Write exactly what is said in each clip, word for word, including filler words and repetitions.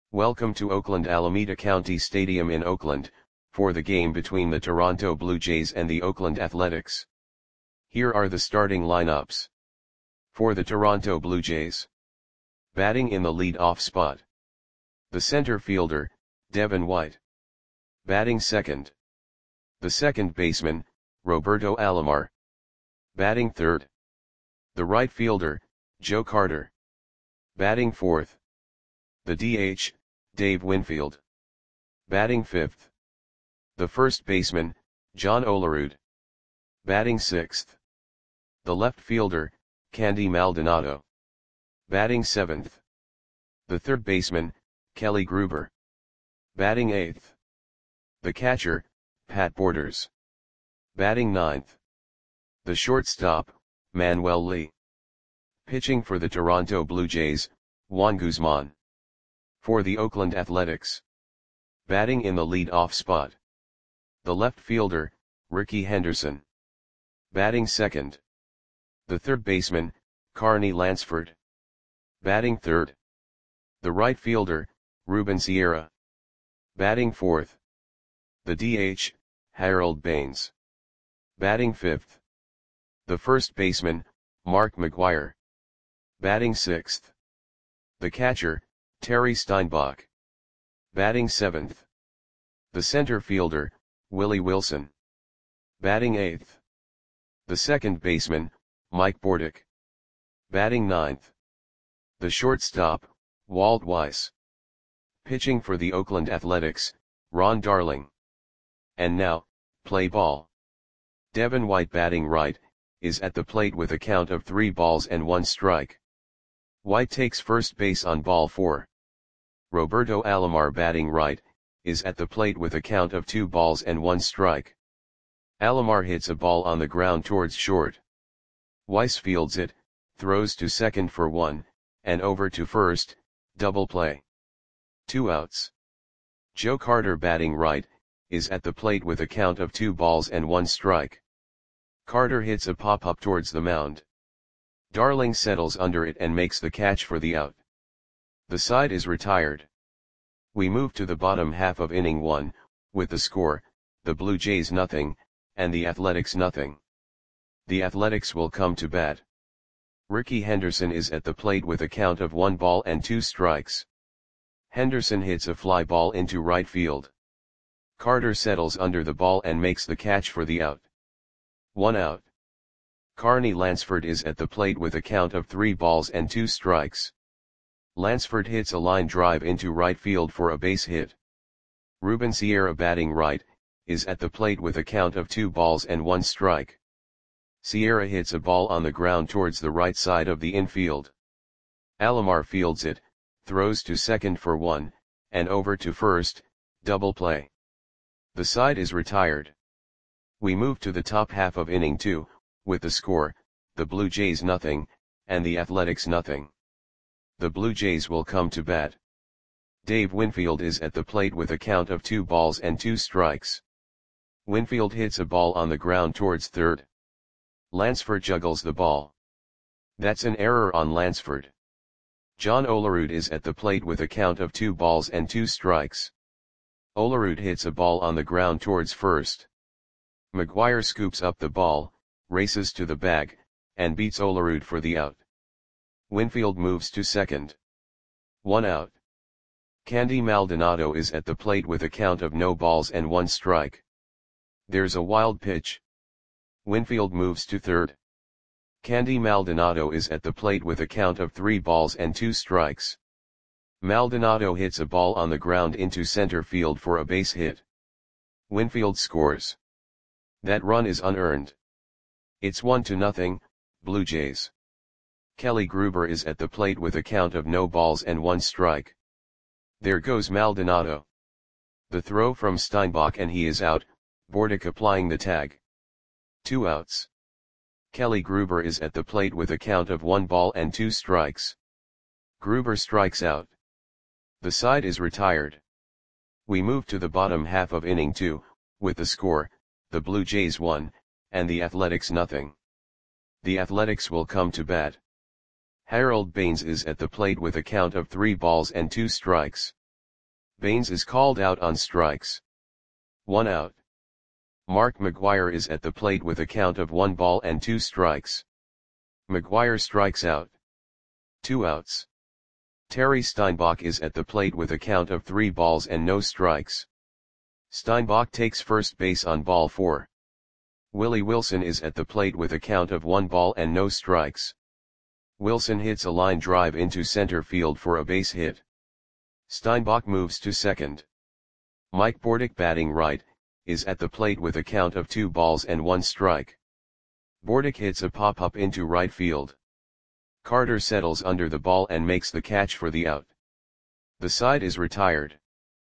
Welcome to Oakland Alameda County Stadium in Oakland, for the game between the Toronto Blue Jays and the Oakland Athletics. Here are the starting lineups. For the Toronto Blue Jays. Batting in the lead-off spot. The center fielder, Devin White. Batting second. The second baseman, Roberto Alomar. Batting third. The right fielder, Joe Carter. Batting fourth. The D H, Dave Winfield. Batting fifth. The first baseman, John Olerud. Batting sixth. The left fielder, Candy Maldonado. Batting seventh. The third baseman, Kelly Gruber. Batting eighth. The catcher, Pat Borders. Batting ninth. The shortstop, Manuel Lee. Pitching for the Toronto Blue Jays, Juan Guzman. For the Oakland Athletics. Batting in the lead-off spot. The left fielder, Ricky Henderson. Batting second. The third baseman, Carney Lansford. Batting third. The right fielder, Ruben Sierra. Batting fourth. The D H, Harold Baines. Batting fifth. The first baseman, Mark McGwire. Batting sixth. The catcher, Terry Steinbach. Batting seventh. The center fielder, Willie Wilson. Batting eighth. The second baseman, Mike Bordick. Batting ninth. The shortstop, Walt Weiss. Pitching for the Oakland Athletics, Ron Darling. And now, play ball. Devin White batting right, is at the plate with a count of three balls and one strike. White takes first base on ball four. Roberto Alomar batting right, is at the plate with a count of two balls and one strike. Alomar hits a ball on the ground towards short. Weiss fields it, throws to second for one, and over to first, double play. Two outs. Joe Carter batting right, is at the plate with a count of two balls and one strike. Carter hits a pop-up towards the mound. Darling settles under it and makes the catch for the out. The side is retired. We move to the bottom half of inning one, with the score, the Blue Jays nothing, and the Athletics nothing. The Athletics will come to bat. Ricky Henderson is at the plate with a count of one ball and two strikes. Henderson hits a fly ball into right field. Carter settles under the ball and makes the catch for the out. One out. Carney Lansford is at the plate with a count of three balls and two strikes. Lansford hits a line drive into right field for a base hit. Ruben Sierra batting right, is at the plate with a count of two balls and one strike. Sierra hits a ball on the ground towards the right side of the infield. Alomar fields it, throws to second for one, and over to first, double play. The side is retired. We move to the top half of inning two, with the score, the Blue Jays nothing, and the Athletics nothing. The Blue Jays will come to bat. Dave Winfield is at the plate with a count of two balls and two strikes. Winfield hits a ball on the ground towards third. Lansford juggles the ball. That's an error on Lansford. John Olerud is at the plate with a count of two balls and two strikes. Olerud hits a ball on the ground towards first. McGwire scoops up the ball, races to the bag, and beats Olerud for the out. Winfield moves to second. One out. Candy Maldonado is at the plate with a count of no balls and one strike. There's a wild pitch. Winfield moves to third. Candy Maldonado is at the plate with a count of three balls and two strikes. Maldonado hits a ball on the ground into center field for a base hit. Winfield scores. That run is unearned. It's one to nothing, Blue Jays. Kelly Gruber is at the plate with a count of no balls and one strike. There goes Maldonado. The throw from Steinbach and he is out, Bordick applying the tag. Two outs. Kelly Gruber is at the plate with a count of one ball and two strikes. Gruber strikes out. The side is retired. We move to the bottom half of inning two, with the score, the Blue Jays one, and the Athletics nothing. The Athletics will come to bat. Harold Baines is at the plate with a count of three balls and two strikes. Baines is called out on strikes. One out. Mark McGwire is at the plate with a count of one ball and two strikes. McGwire strikes out. Two outs. Terry Steinbach is at the plate with a count of three balls and no strikes. Steinbach takes first base on ball four. Willie Wilson is at the plate with a count of one ball and no strikes. Wilson hits a line drive into center field for a base hit. Steinbach moves to second. Mike Bordick, batting right, is at the plate with a count of two balls and one strike. Bordick hits a pop-up into right field. Carter settles under the ball and makes the catch for the out. The side is retired.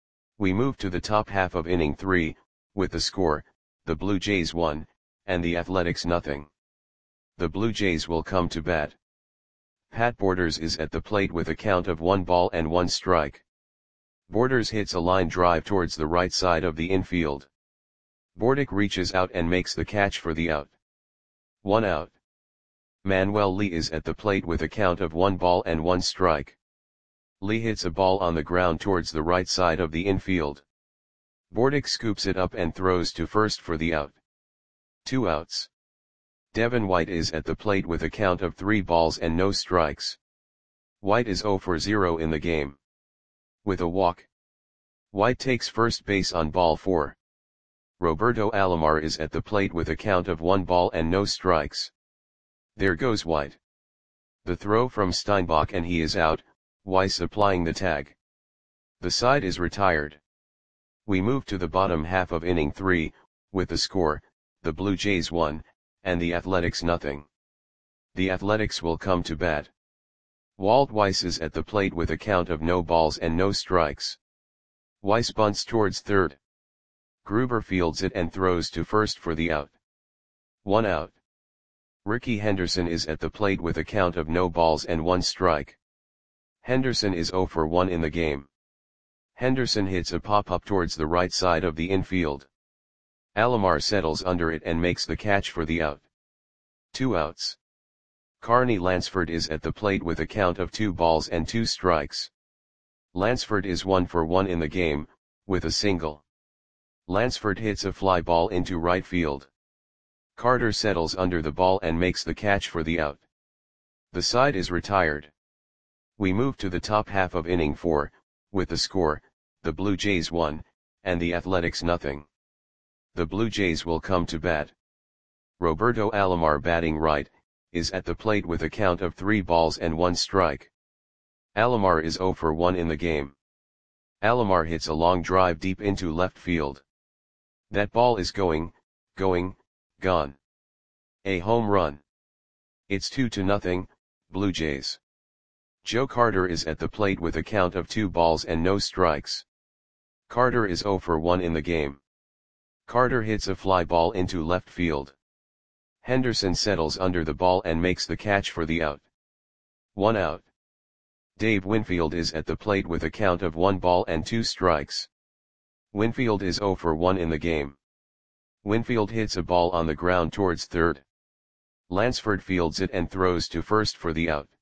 We move to the top half of inning three, with the score, the Blue Jays one, and the Athletics nothing. The Blue Jays will come to bat. Pat Borders is at the plate with a count of one ball and one strike. Borders hits a line drive towards the right side of the infield. Bordick reaches out and makes the catch for the out. One out. Manuel Lee is at the plate with a count of one ball and one strike. Lee hits a ball on the ground towards the right side of the infield. Bordick scoops it up and throws to first for the out. Two outs. Devin White is at the plate with a count of three balls and no strikes. White is zero for zero in the game. With a walk. White takes first base on ball four. Roberto Alomar is at the plate with a count of one ball and no strikes. There goes White. The throw from Steinbach and he is out, Weiss applying the tag. The side is retired. We move to the bottom half of inning three, with the score, the Blue Jays one, and the Athletics nothing. The Athletics will come to bat. Walt Weiss is at the plate with a count of no balls and no strikes. Weiss bunts towards third. Gruber fields it and throws to first for the out. One out. Ricky Henderson is at the plate with a count of no balls and one strike. Henderson is zero for one in the game. Henderson hits a pop-up towards the right side of the infield. Alomar settles under it and makes the catch for the out. Two outs. Carney Lansford is at the plate with a count of two balls and two strikes. Lansford is one for one in the game, with a single. Lansford hits a fly ball into right field. Carter settles under the ball and makes the catch for the out. The side is retired. We move to the top half of inning four, with the score, the Blue Jays one, and the Athletics nothing. The Blue Jays will come to bat. Roberto Alomar, batting right, is at the plate with a count of three balls and one strike. Alomar is zero for one in the game. Alomar hits a long drive deep into left field. That ball is going, going, gone. A home run. It's two to nothing, Blue Jays. Joe Carter is at the plate with a count of two balls and no strikes. Carter is zero for one in the game. Carter hits a fly ball into left field. Henderson settles under the ball and makes the catch for the out. One out. Dave Winfield is at the plate with a count of one ball and two strikes. Winfield is zero for one in the game. Winfield hits a ball on the ground towards third. Lansford fields it and throws to first for the out.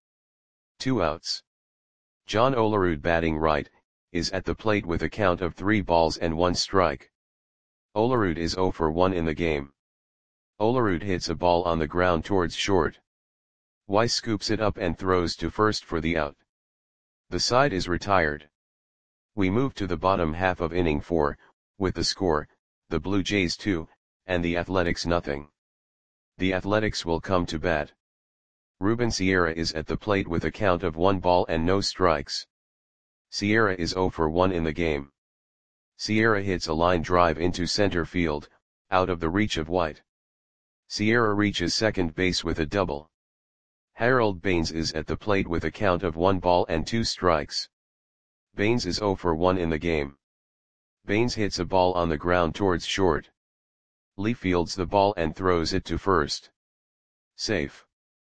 Two outs. John Olerud, batting right, is at the plate with a count of three balls and one strike. Olerud is zero for one in the game. Olerud hits a ball on the ground towards short. Weiss scoops it up and throws to first for the out. The side is retired. We move to the bottom half of inning four, with the score, the Blue Jays two, and the Athletics nothing. The Athletics will come to bat. Ruben Sierra is at the plate with a count of one ball and no strikes. Sierra is zero for one in the game. Sierra hits a line drive into center field, out of the reach of White. Sierra reaches second base with a double. Harold Baines is at the plate with a count of one ball and two strikes. Baines is zero for one in the game. Baines hits a ball on the ground towards short. Lee fields the ball and throws it to first. Safe.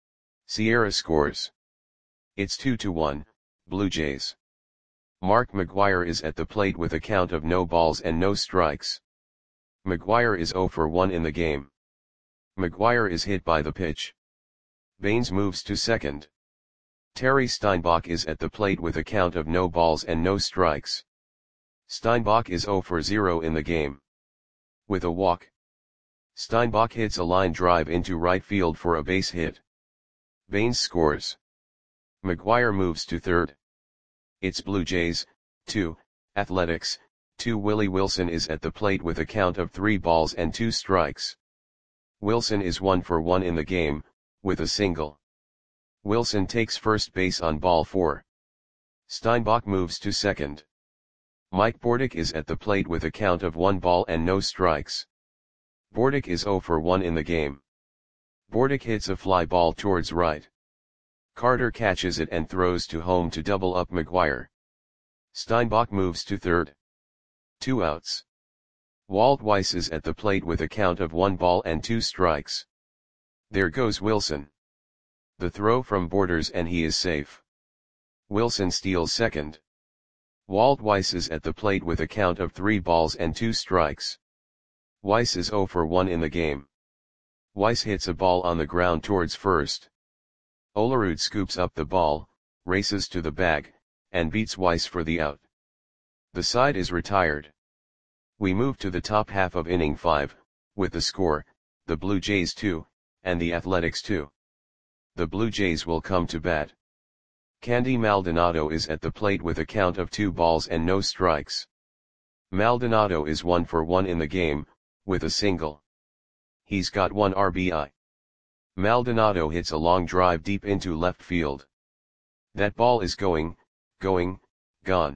Sierra scores. It's two to one, Blue Jays. Mark McGwire is at the plate with a count of no balls and no strikes. McGwire is zero for one in the game. McGwire is hit by the pitch. Baines moves to second. Terry Steinbach is at the plate with a count of no balls and no strikes. Steinbach is zero for zero in the game. With a walk, Steinbach hits a line drive into right field for a base hit. Baines scores. McGuire moves to third. It's Blue Jays, two, Athletics, two. Willie Wilson is at the plate with a count of three balls and two strikes. Wilson is one for one in the game, with a single. Wilson takes first base on ball four. Steinbach moves to second. Mike Bordick is at the plate with a count of one ball and no strikes. Bordick is zero for one in the game. Bordick hits a fly ball towards right. Carter catches it and throws to home to double up McGuire. Steinbach moves to third. Two outs. Walt Weiss is at the plate with a count of one ball and two strikes. There goes Wilson. The throw from Borders and he is safe. Wilson steals second. Walt Weiss is at the plate with a count of three balls and two strikes. Weiss is zero for one in the game. Weiss hits a ball on the ground towards first. Olerud scoops up the ball, races to the bag, and beats Weiss for the out. The side is retired. We move to the top half of inning five, with the score, the Blue Jays two, and the Athletics two. The Blue Jays will come to bat. Candy Maldonado is at the plate with a count of two balls and no strikes. Maldonado is one for one in the game, with a single. He's got one R B I. Maldonado hits a long drive deep into left field. That ball is going, going, gone.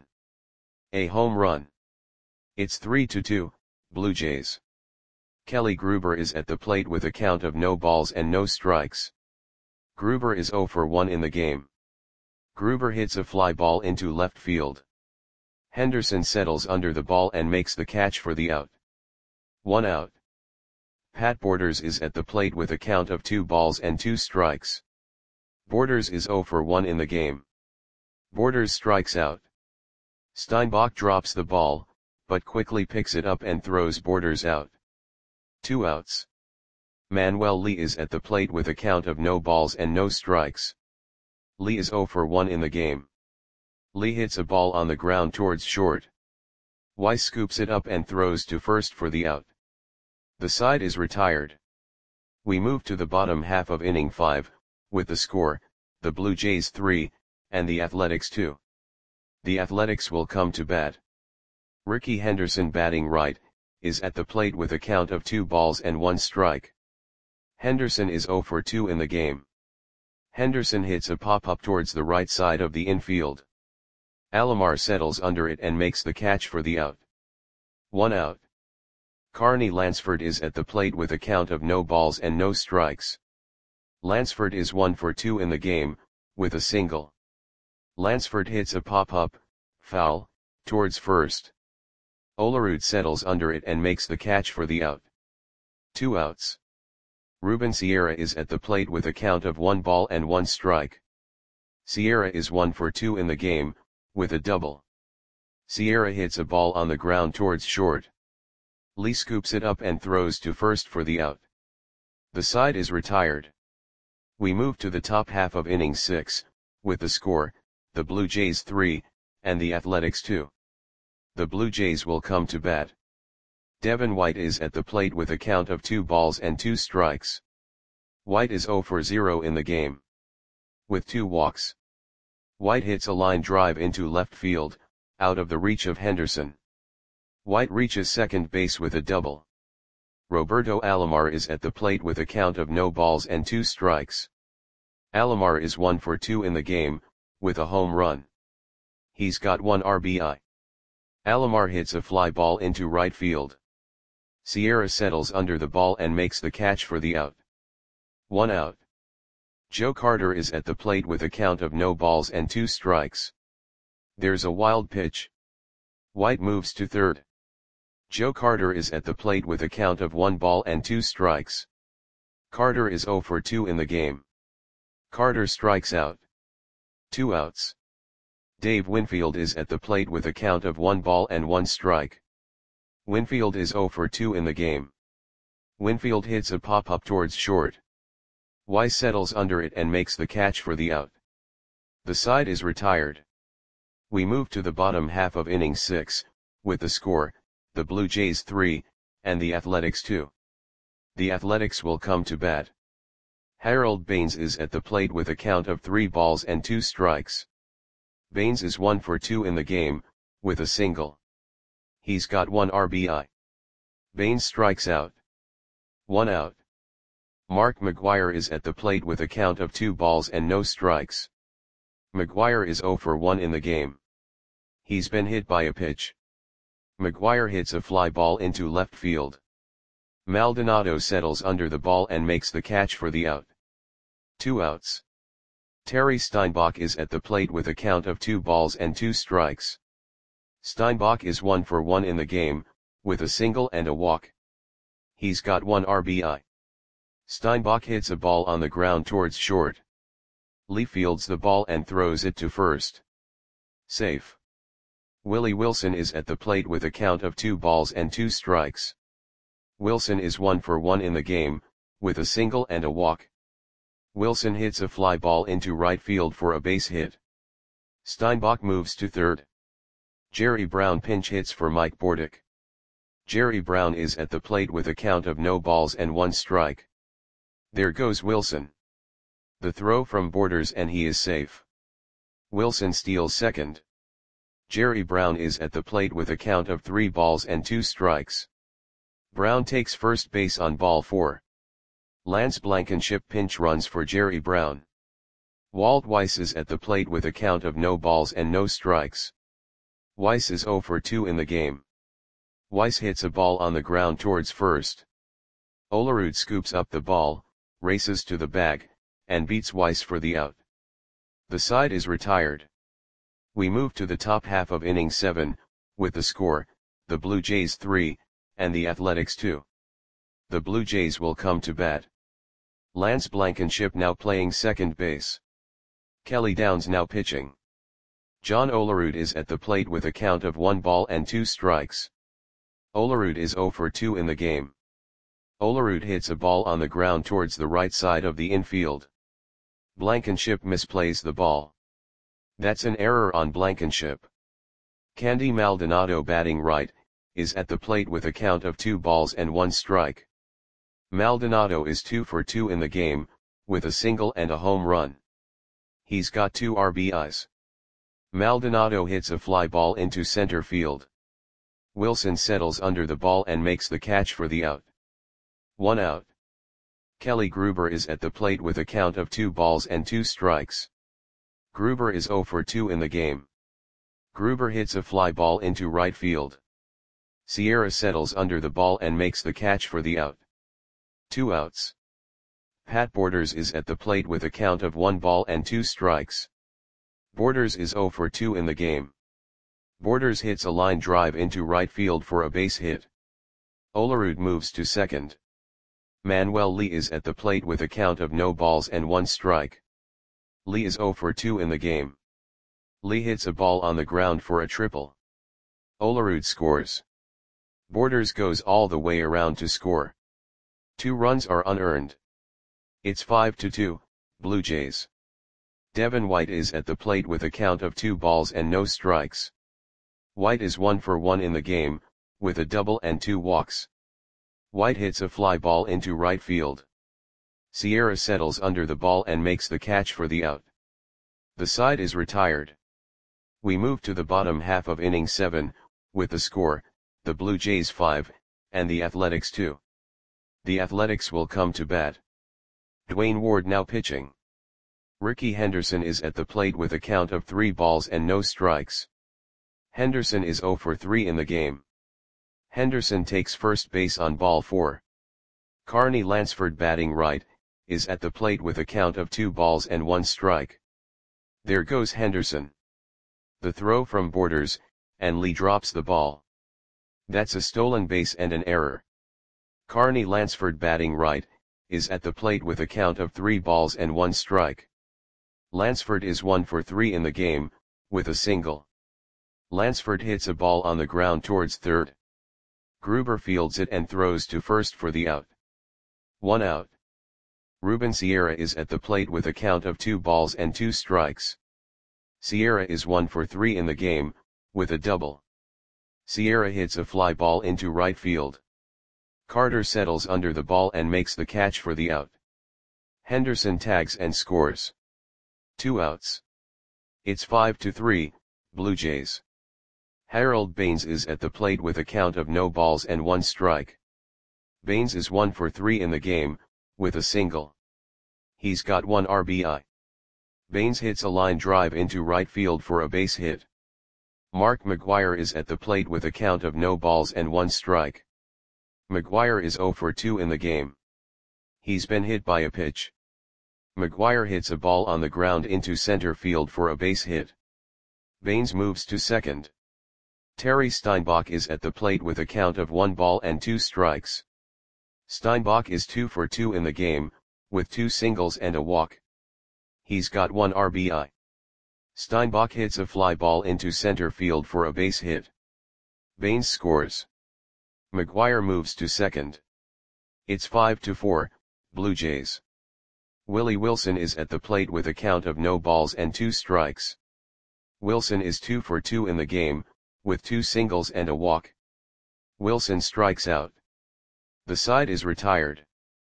A home run. It's three to two, Blue Jays. Kelly Gruber is at the plate with a count of no balls and no strikes. Gruber is zero for one in the game. Gruber hits a fly ball into left field. Henderson settles under the ball and makes the catch for the out. One out. Pat Borders is at the plate with a count of two balls and two strikes. Borders is zero for one in the game. Borders strikes out. Steinbach drops the ball, but quickly picks it up and throws Borders out. Two outs. Manuel Lee is at the plate with a count of no balls and no strikes. Lee is zero for one in the game. Lee hits a ball on the ground towards short. Weiss scoops it up and throws to first for the out. The side is retired. We move to the bottom half of inning five, with the score, the Blue Jays three, and the Athletics two. The Athletics will come to bat. Ricky Henderson, batting right, is at the plate with a count of two balls and one strike. Henderson is zero for two in the game. Henderson hits a pop-up towards the right side of the infield. Alomar settles under it and makes the catch for the out. One out. Carney Lansford is at the plate with a count of no balls and no strikes. Lansford is one for two in the game, with a single. Lansford hits a pop-up, foul, towards first. Olerud settles under it and makes the catch for the out. Two outs. Ruben Sierra is at the plate with a count of one ball and one strike. Sierra is one for two in the game, with a double. Sierra hits a ball on the ground towards short. Lee scoops it up and throws to first for the out. The side is retired. We move to the top half of inning six, with the score, the Blue Jays three, and the Athletics two. The Blue Jays will come to bat. Devin White is at the plate with a count of two balls and two strikes. White is zero for zero in the game. With two walks. White hits a line drive into left field, out of the reach of Henderson. White reaches second base with a double. Roberto Alomar is at the plate with a count of no balls and two strikes. Alomar is one for two in the game, with a home run. He's got one R B I. Alomar hits a fly ball into right field. Sierra settles under the ball and makes the catch for the out. One out. Joe Carter is at the plate with a count of no balls and two strikes. There's a wild pitch. White moves to third. Joe Carter is at the plate with a count of one ball and two strikes. Carter is zero for two in the game. Carter strikes out. Two outs. Dave Winfield is at the plate with a count of one ball and one strike. Winfield is zero for two in the game. Winfield hits a pop-up towards short. Weiss settles under it and makes the catch for the out. The side is retired. We move to the bottom half of inning six, with the score, the Blue Jays three, and the Athletics two. The Athletics will come to bat. Harold Baines is at the plate with a count of three balls and two strikes. Baines is one for two in the game, with a single. He's got one R B I. Baines strikes out. One out. Mark McGwire is at the plate with a count of two balls and no strikes. McGwire is zero for one in the game. He's been hit by a pitch. McGwire hits a fly ball into left field. Maldonado settles under the ball and makes the catch for the out. Two outs. Terry Steinbach is at the plate with a count of two balls and two strikes. Steinbach is one for one in the game, with a single and a walk. He's got one R B I. Steinbach hits a ball on the ground towards short. Lee fields the ball and throws it to first. Safe. Willie Wilson is at the plate with a count of two balls and two strikes. Wilson is one for one in the game, with a single and a walk. Wilson hits a fly ball into right field for a base hit. Steinbach moves to third. Jerry Brown pinch hits for Mike Bordick. Jerry Brown is at the plate with a count of no balls and one strike. There goes Wilson. The throw from Borders and he is safe. Wilson steals second. Jerry Brown is at the plate with a count of three balls and two strikes. Brown takes first base on ball four. Lance Blankenship pinch runs for Jerry Brown. Walt Weiss is at the plate with a count of no balls and no strikes. Weiss is zero for two in the game. Weiss hits a ball on the ground towards first. Olerud scoops up the ball, races to the bag, and beats Weiss for the out. The side is retired. We move to the top half of inning seven, with the score, the Blue Jays three, and the Athletics two. The Blue Jays will come to bat. Lance Blankenship now playing second base. Kelly Downs now pitching. John Olerud is at the plate with a count of one ball and two strikes. Olerud is zero for two in the game. Olerud hits a ball on the ground towards the right side of the infield. Blankenship misplays the ball. That's an error on Blankenship. Candy Maldonado batting right, is at the plate with a count of two balls and one strike. Maldonado is two for two in the game, with a single and a home run. He's got two R B Is. Maldonado hits a fly ball into center field. Wilson settles under the ball and makes the catch for the out. One out. Kelly Gruber is at the plate with a count of two balls and two strikes. Gruber is zero for two in the game. Gruber hits a fly ball into right field. Sierra settles under the ball and makes the catch for the out. Two outs. Pat Borders is at the plate with a count of one ball and two strikes. Borders is zero for two in the game. Borders hits a line drive into right field for a base hit. Olerud moves to second. Manuel Lee is at the plate with a count of no balls and one strike. Lee is zero for two in the game. Lee hits a ball on the ground for a triple. Olerud scores. Borders goes all the way around to score. Two runs are unearned. It's five to two, Blue Jays. Devin White is at the plate with a count of two balls and no strikes. White is one for one in the game, with a double and two walks. White hits a fly ball into right field. Sierra settles under the ball and makes the catch for the out. The side is retired. We move to the bottom half of inning seven, with the score, the Blue Jays five, and the Athletics two. The Athletics will come to bat. Dwayne Ward now pitching. Ricky Henderson is at the plate with a count of three balls and no strikes. Henderson is zero for three in the game. Henderson takes first base on ball four. Carney Lansford batting right, is at the plate with a count of two balls and one strike. There goes Henderson. The throw from Borders, and Lee drops the ball. That's a stolen base and an error. Carney Lansford batting right, is at the plate with a count of three balls and one strike. Lansford is one for three in the game, with a single. Lansford hits a ball on the ground towards third. Gruber fields it and throws to first for the out. One out. Ruben Sierra is at the plate with a count of two balls and two strikes. Sierra is one for three in the game, with a double. Sierra hits a fly ball into right field. Carter settles under the ball and makes the catch for the out. Henderson tags and scores. Two outs. It's five to three, Blue Jays. Harold Baines is at the plate with a count of no balls and one strike. Baines is one for three in the game, with a single. He's got one R B I. Baines hits a line drive into right field for a base hit. Mark McGwire is at the plate with a count of no balls and one strike. McGwire is zero for two in the game. He's been hit by a pitch. McGwire hits a ball on the ground into center field for a base hit. Baines moves to second. Terry Steinbach is at the plate with a count of one ball and two strikes. Steinbach is two for two in the game, with two singles and a walk. He's got one R B I. Steinbach hits a fly ball into center field for a base hit. Baines scores. McGwire moves to second. It's five to four, Blue Jays. Willie Wilson is at the plate with a count of no balls and two strikes. Wilson is two for two in the game, with two singles and a walk. Wilson strikes out. The side is retired.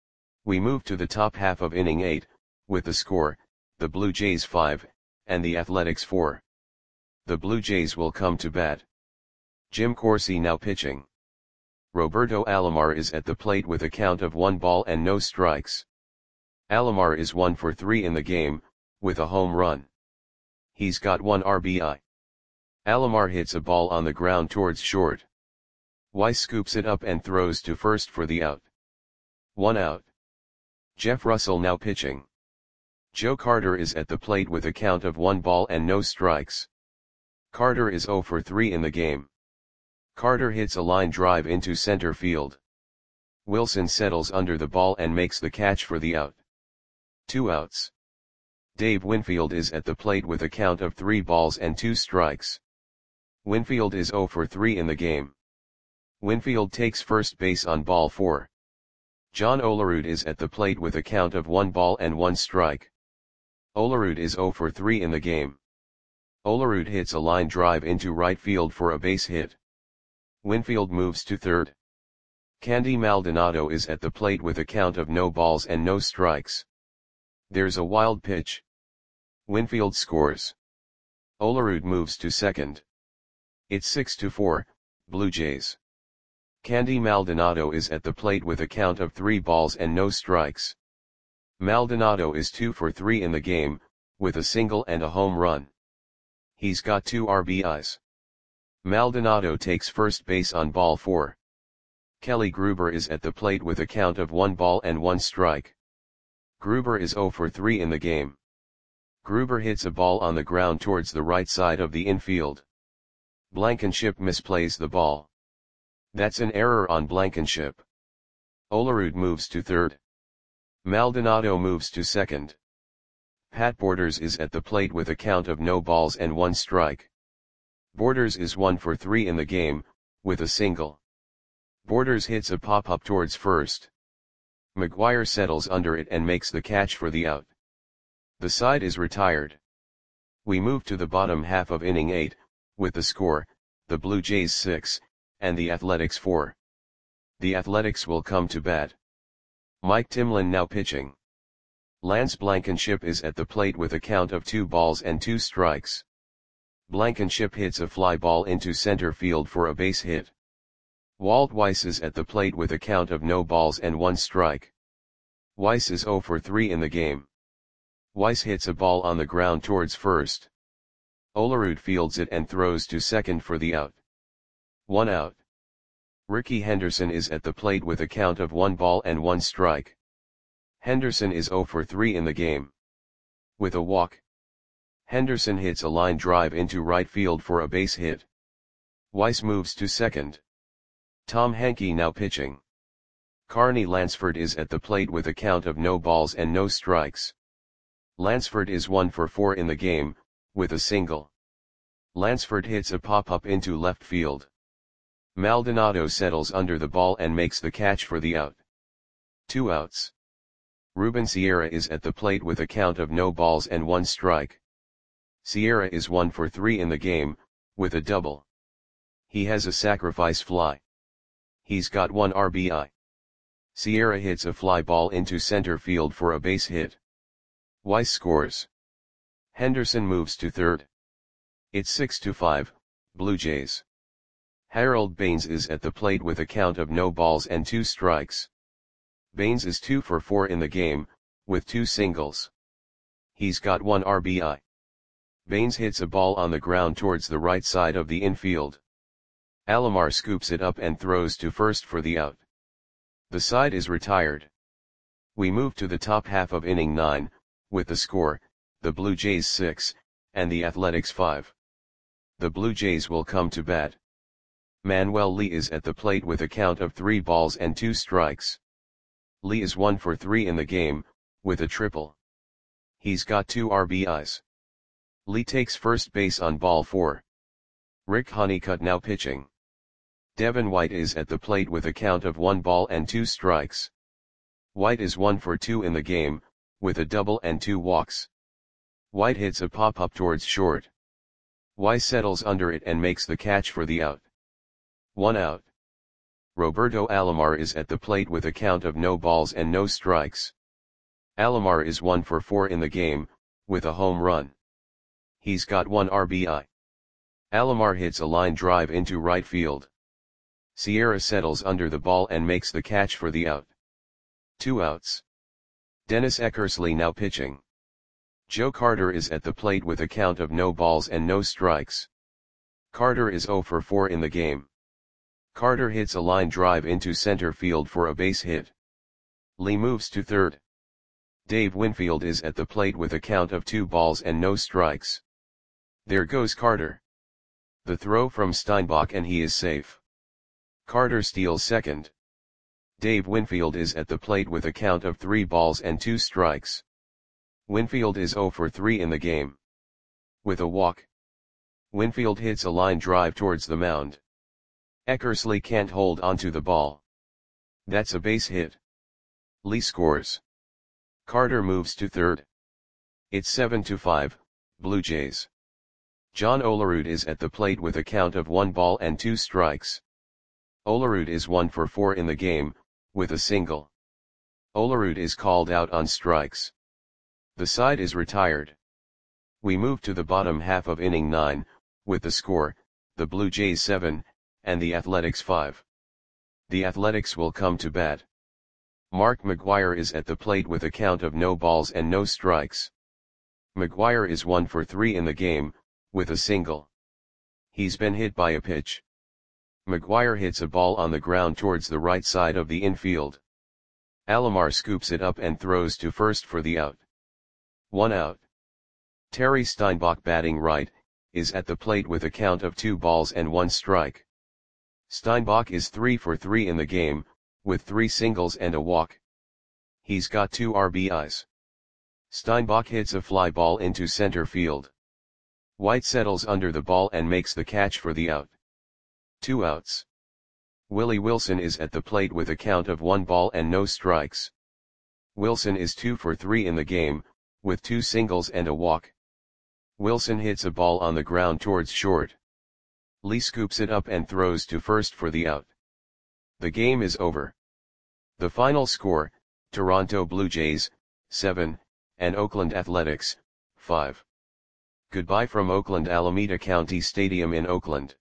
We move to the top half of inning eight, with the score, the Blue Jays five, and the Athletics four. The Blue Jays will come to bat. Jim Corsi now pitching. Roberto Alomar is at the plate with a count of one ball and no strikes. Alomar is one for three in the game, with a home run. He's got one R B I. Alomar hits a ball on the ground towards short. Weiss scoops it up and throws to first for the out. One out. Jeff Russell now pitching. Joe Carter is at the plate with a count of one ball and no strikes. Carter is zero for three in the game. Carter hits a line drive into center field. Wilson settles under the ball and makes the catch for the out. Two outs. Dave Winfield is at the plate with a count of three balls and two strikes. Winfield is zero for three in the game. Winfield takes first base on ball four. John Olerud is at the plate with a count of one ball and one strike. Olerud is zero for three in the game. Olerud hits a line drive into right field for a base hit. Winfield moves to third. Candy Maldonado is at the plate with a count of no balls and no strikes. There's a wild pitch. Winfield scores. Olerud moves to second. It's six to four, Blue Jays. Candy Maldonado is at the plate with a count of three balls and no strikes. Maldonado is two for three in the game, with a single and a home run. He's got two R B Is. Maldonado takes first base on ball four. Kelly Gruber is at the plate with a count of one ball and one strike. Gruber is zero for three in the game. Gruber hits a ball on the ground towards the right side of the infield. Blankenship misplays the ball. That's an error on Blankenship. Olerud moves to third. Maldonado moves to second. Pat Borders is at the plate with a count of no balls and one strike. Borders is one for three in the game, with a single. Borders hits a pop-up towards first. McGwire settles under it and makes the catch for the out. The side is retired. We move to the bottom half of inning eight, with the score, the Blue Jays six, and the Athletics four. The Athletics will come to bat. Mike Timlin now pitching. Lance Blankenship is at the plate with a count of two balls and two strikes. Blankenship hits a fly ball into center field for a base hit. Walt Weiss is at the plate with a count of no balls and one strike. Weiss is zero for three in the game. Weiss hits a ball on the ground towards first. Olerud fields it and throws to second for the out. One out. Ricky Henderson is at the plate with a count of one ball and one strike. Henderson is zero for three in the game. With a walk. Henderson hits a line drive into right field for a base hit. Weiss moves to second. Tom Henke now pitching. Carney Lansford is at the plate with a count of no balls and no strikes. Lansford is one for four in the game, with a single. Lansford hits a pop-up into left field. Maldonado settles under the ball and makes the catch for the out. Two outs. Ruben Sierra is at the plate with a count of no balls and one strike. Sierra is one for three in the game, with a double. He has a sacrifice fly. He's got one R B I. Sierra hits a fly ball into center field for a base hit. Weiss scores. Henderson moves to third. It's six to five, Blue Jays. Harold Baines is at the plate with a count of no balls and two strikes. Baines is two for four in the game, with two singles. He's got one R B I. Baines hits a ball on the ground towards the right side of the infield. Alomar scoops it up and throws to first for the out. The side is retired. We move to the top half of inning nine, with the score, the Blue Jays six, and the Athletics five. The Blue Jays will come to bat. Manuel Lee is at the plate with a count of three balls and two strikes. Lee is one for three in the game, with a triple. He's got two R B Is. Lee takes first base on ball four. Rick Honeycutt now pitching. Devin White is at the plate with a count of one ball and two strikes. White is one for two in the game, with a double and two walks. White hits a pop-up towards short. White settles under it and makes the catch for the out. One out. Roberto Alomar is at the plate with a count of no balls and no strikes. Alomar is one for four in the game, with a home run. He's got one R B I. Alomar hits a line drive into right field. Sierra settles under the ball and makes the catch for the out. Two outs. Dennis Eckersley now pitching. Joe Carter is at the plate with a count of no balls and no strikes. Carter is zero for four in the game. Carter hits a line drive into center field for a base hit. Lee moves to third. Dave Winfield is at the plate with a count of two balls and no strikes. There goes Carter. The throw from Steinbach and he is safe. Carter steals second. Dave Winfield is at the plate with a count of three balls and two strikes. Winfield is zero for three in the game. With a walk. Winfield hits a line drive towards the mound. Eckersley can't hold onto the ball. That's a base hit. Lee scores. Carter moves to third. It's seven to five, Blue Jays. John Olerud is at the plate with a count of one ball and two strikes. Olerud is one for four in the game, with a single. Olerud is called out on strikes. The side is retired. We move to the bottom half of inning nine, with the score, the Blue Jays seven, and the Athletics five. The Athletics will come to bat. Mark McGwire is at the plate with a count of no balls and no strikes. McGwire is one for three in the game, with a single. He's been hit by a pitch. McGwire hits a ball on the ground towards the right side of the infield. Alomar scoops it up and throws to first for the out. One out. Terry Steinbach, batting right, is at the plate with a count of two balls and one strike. Steinbach is three for three in the game, with three singles and a walk. He's got two R B Is. Steinbach hits a fly ball into center field. White settles under the ball and makes the catch for the out. Two outs. Willie Wilson is at the plate with a count of one ball and no strikes. Wilson is two for three in the game, with two singles and a walk. Wilson hits a ball on the ground towards short. Lee scoops it up and throws to first for the out. The game is over. The final score, Toronto Blue Jays, seven, and Oakland Athletics, five. Goodbye from Oakland Alameda County Stadium in Oakland.